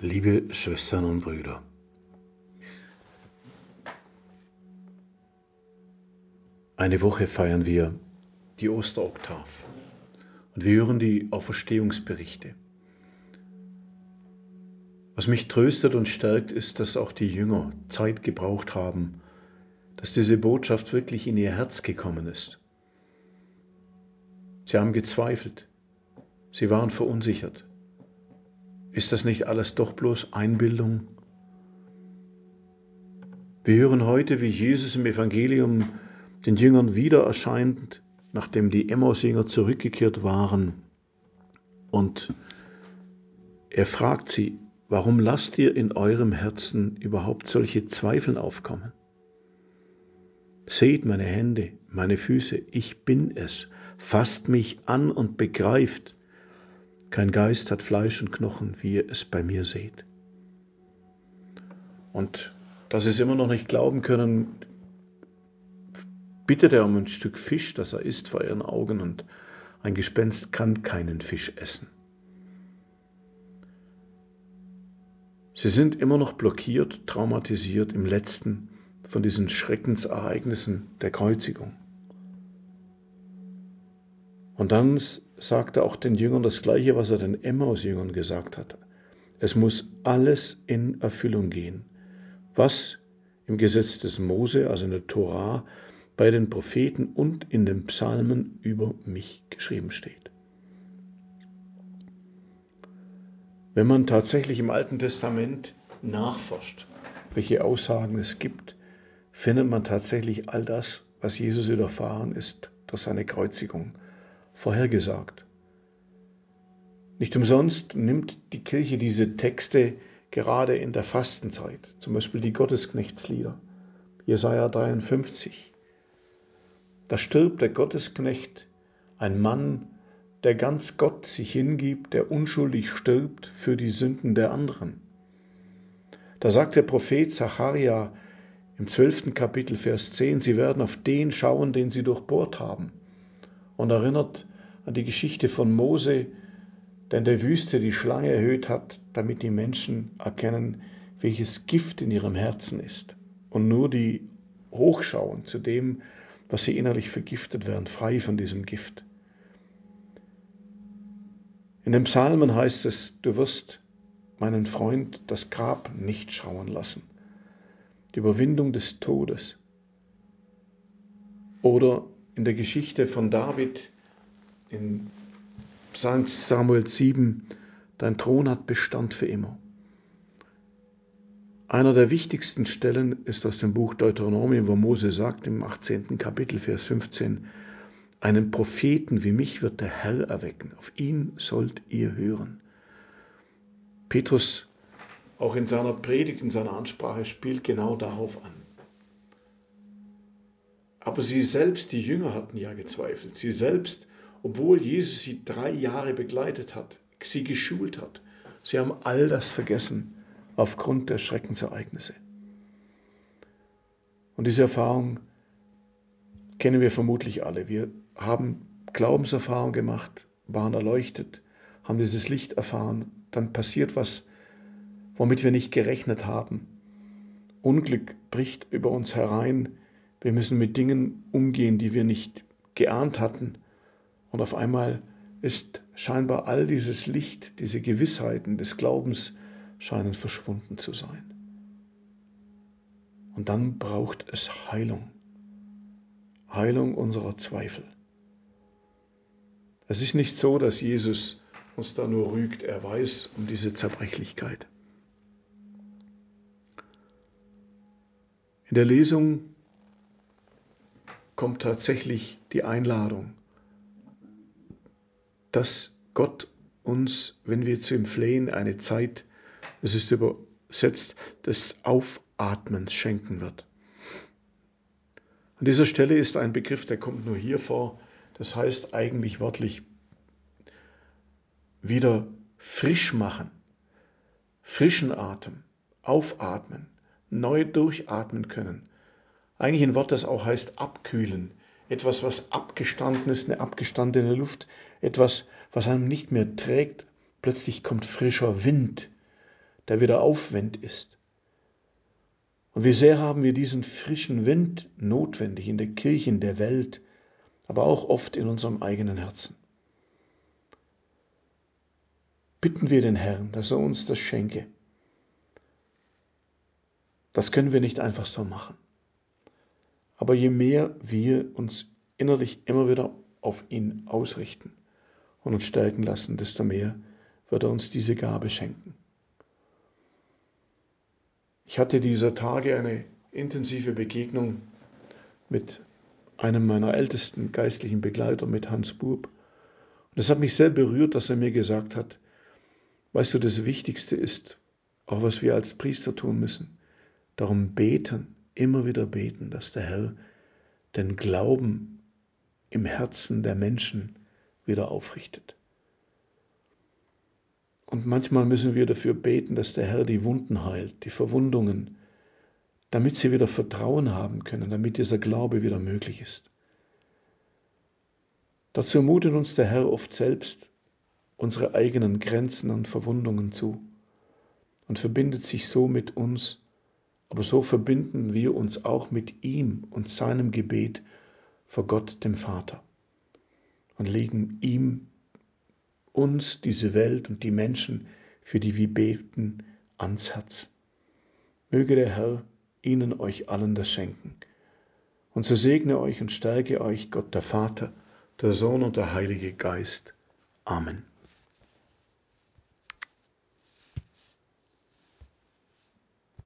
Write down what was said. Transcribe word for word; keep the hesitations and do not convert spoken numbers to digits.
Liebe Schwestern und Brüder, eine Woche feiern wir die Osteroktav und wir hören die Auferstehungsberichte. Was mich tröstet und stärkt, ist, dass auch die Jünger Zeit gebraucht haben, dass diese Botschaft wirklich in ihr Herz gekommen ist. Sie haben gezweifelt, sie waren verunsichert. Ist das nicht alles doch bloß Einbildung? Wir hören heute, wie Jesus im Evangelium den Jüngern wieder erscheint, nachdem die Emmaus-Jünger zurückgekehrt waren. Und er fragt sie, warum lasst ihr in eurem Herzen überhaupt solche Zweifel aufkommen? Seht meine Hände, meine Füße, ich bin es. Fasst mich an und begreift. Kein Geist hat Fleisch und Knochen, wie ihr es bei mir seht. Und da sie es immer noch nicht glauben können, bittet er um ein Stück Fisch, das er isst vor ihren Augen, und ein Gespenst kann keinen Fisch essen. Sie sind immer noch blockiert, traumatisiert im Letzten von diesen Schreckensereignissen der Kreuzigung. Und dann sagt er auch den Jüngern das Gleiche, was er den Emmaus-Jüngern gesagt hat. Es muss alles in Erfüllung gehen, was im Gesetz des Mose, also in der Tora, bei den Propheten und in den Psalmen über mich geschrieben steht. Wenn man tatsächlich im Alten Testament nachforscht, welche Aussagen es gibt, findet man tatsächlich all das, was Jesus widerfahren ist, durch seine Kreuzigung vorhergesagt. Nicht umsonst nimmt die Kirche diese Texte gerade in der Fastenzeit, zum Beispiel die Gottesknechtslieder, Jesaja dreiundfünfzig. Da stirbt der Gottesknecht, ein Mann, der ganz Gott sich hingibt, der unschuldig stirbt für die Sünden der anderen. Da sagt der Prophet Zacharja im zwölften Kapitel, Vers zehn, sie werden auf den schauen, den sie durchbohrt haben, und erinnert an die Geschichte von Mose, der in der Wüste die Schlange erhöht hat, damit die Menschen erkennen, welches Gift in ihrem Herzen ist, und nur die hochschauen zu dem, was sie innerlich vergiftet werden, frei von diesem Gift. In den Psalmen heißt es, du wirst meinen Freund das Grab nicht schauen lassen. Die Überwindung des Todes. Oder in der Geschichte von David in Psalm Samuel sieben, dein Thron hat Bestand für immer. Einer der wichtigsten Stellen ist aus dem Buch Deuteronomium, wo Mose sagt im achtzehnten Kapitel, Vers fünfzehn, einen Propheten wie mich wird der Herr erwecken, auf ihn sollt ihr hören. Petrus, auch in seiner Predigt, in seiner Ansprache, spielt genau darauf an. Aber sie selbst, die Jünger, hatten ja gezweifelt. Sie selbst, obwohl Jesus sie drei Jahre begleitet hat, sie geschult hat, sie haben all das vergessen aufgrund der Schreckensereignisse. Und diese Erfahrung kennen wir vermutlich alle. Wir haben Glaubenserfahrung gemacht, waren erleuchtet, haben dieses Licht erfahren. Dann passiert was, womit wir nicht gerechnet haben. Unglück bricht über uns herein. Wir müssen mit Dingen umgehen, die wir nicht geahnt hatten. Und auf einmal ist scheinbar all dieses Licht, diese Gewissheiten des Glaubens scheinen verschwunden zu sein. Und dann braucht es Heilung. Heilung unserer Zweifel. Es ist nicht so, dass Jesus uns da nur rügt. Er weiß um diese Zerbrechlichkeit. In der Lesung kommt tatsächlich die Einladung, dass Gott uns, wenn wir zu ihm flehen, eine Zeit, es ist übersetzt, des Aufatmens schenken wird. An dieser Stelle ist ein Begriff, der kommt nur hier vor, das heißt eigentlich wörtlich wieder frisch machen, frischen Atem, aufatmen, neu durchatmen können. Eigentlich ein Wort, das auch heißt abkühlen, etwas, was abgestanden ist, eine abgestandene Luft, etwas, was einem nicht mehr trägt, plötzlich kommt frischer Wind, der wieder Aufwind ist. Und wie sehr haben wir diesen frischen Wind notwendig in der Kirche, in der Welt, aber auch oft in unserem eigenen Herzen. Bitten wir den Herrn, dass er uns das schenke. Das können wir nicht einfach so machen. Aber je mehr wir uns innerlich immer wieder auf ihn ausrichten und uns stärken lassen, desto mehr wird er uns diese Gabe schenken. Ich hatte dieser Tage eine intensive Begegnung mit einem meiner ältesten geistlichen Begleiter, mit Hans Bub. Und es hat mich sehr berührt, dass er mir gesagt hat, weißt du, das Wichtigste ist, auch was wir als Priester tun müssen, darum beten, immer wieder beten, dass der Herr den Glauben im Herzen der Menschen wieder aufrichtet. Und manchmal müssen wir dafür beten, dass der Herr die Wunden heilt, die Verwundungen, damit sie wieder Vertrauen haben können, damit dieser Glaube wieder möglich ist. Dazu mutet uns der Herr oft selbst unsere eigenen Grenzen und Verwundungen zu und verbindet sich so mit uns, aber so verbinden wir uns auch mit ihm und seinem Gebet vor Gott, dem Vater, und legen ihm uns, diese Welt und die Menschen, für die wir beten, ans Herz. Möge der Herr Ihnen, euch allen das schenken. Und so segne euch und stärke euch Gott der Vater, der Sohn und der Heilige Geist. Amen.